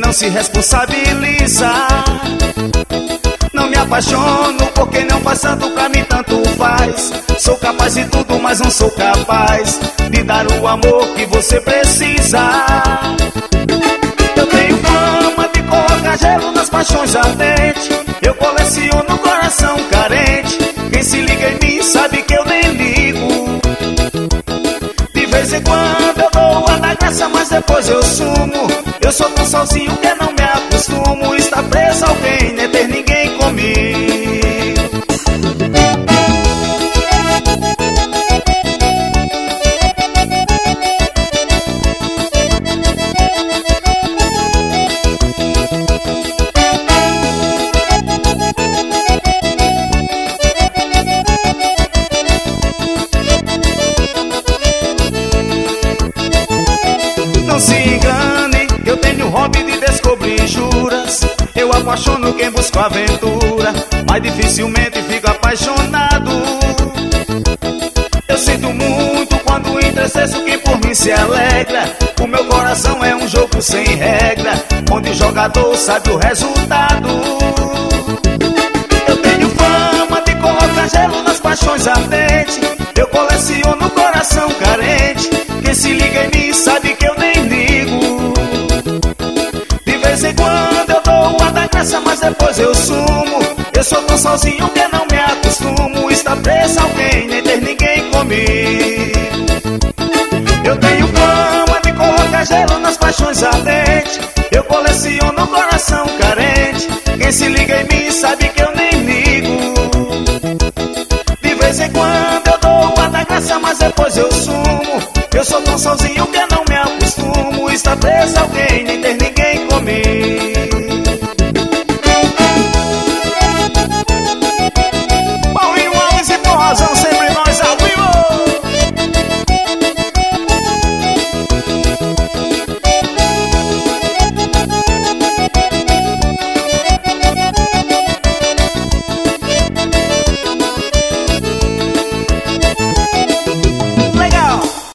não se responsabiliza. Não me apaixono porque não faz tanto pra mim, tanto faz. Sou capaz de tudo, mas não sou capaz de dar o amor que você precisa. Eu tenho fama de colocar gelo nas paixões ardentes. Eu coleciono coração carente. Quem se liga em mim sabe que eu nem ligo. De vez em quando eu dou a da graça, mas depois eu sumo. Eu sou tão sozinho que não me acostumo. Está preso alguém, nem ter ninguém comigo. Não se engane, eu tenho o hobby de descobrir juras. Eu apaixono quem busca aventura, mas dificilmente fico apaixonado. Eu sinto muito quando entristeço quem por mim se alegra. O meu coração é um jogo sem regra, onde o jogador sabe o resultado. Eu tenho fama de colocar gelo nas paixões ardentes. Eu coleciono coração carente. Quem se liga em mim sabe que eu nem ligo. De vez em quando eu dou a da graça, mas depois eu sumo. Eu sou tão sozinho que não me acostumo. Está preso alguém, nem ter ninguém comigo. Eu tenho fama de colocar gelo nas paixões ardentes. Eu coleciono coração carente. Quem se liga em mim sabe que